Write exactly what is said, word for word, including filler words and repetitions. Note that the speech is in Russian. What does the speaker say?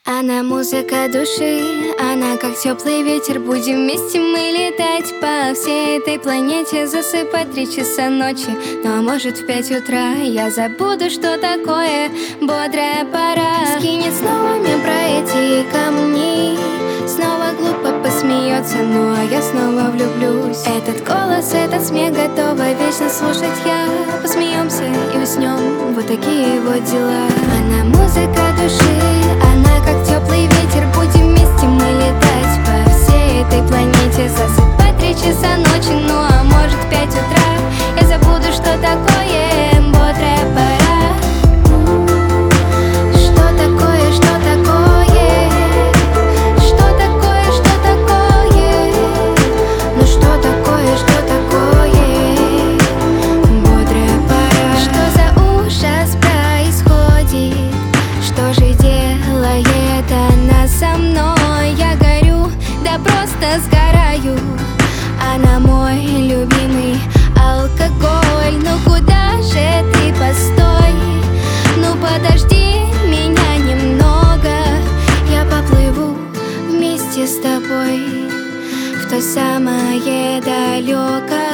Она музыка души, она как теплый ветер. Будем вместе мы летать по всей этой планете, засыпать три часа ночи. Ну а может в пять утра я забуду, что такое бодрая пора. Скинет снова мне про эти камни, снова глупо посмеется, ну а я снова влюблюсь. Этот голос, этот смех готова вечно слушать я. Посмеемся и уснем, вот такие вот дела. Она музыка души, она как теплый ветер. Будем вместе мы летать по всей этой планете, засыпать три часа ночи, ну а может в пять утра я забуду, что такое бодрая пора. Что такое, что такое? Что такое, что такое? Ну что такое, что такое бодрая пора? Что за ужас происходит? Что же делает она со мной? Я горю, да просто сгораю. Она мой любимый алкоголь. Ну куда же ты, постой? Ну подожди меня немного. Я поплыву вместе с тобой в то самое далекое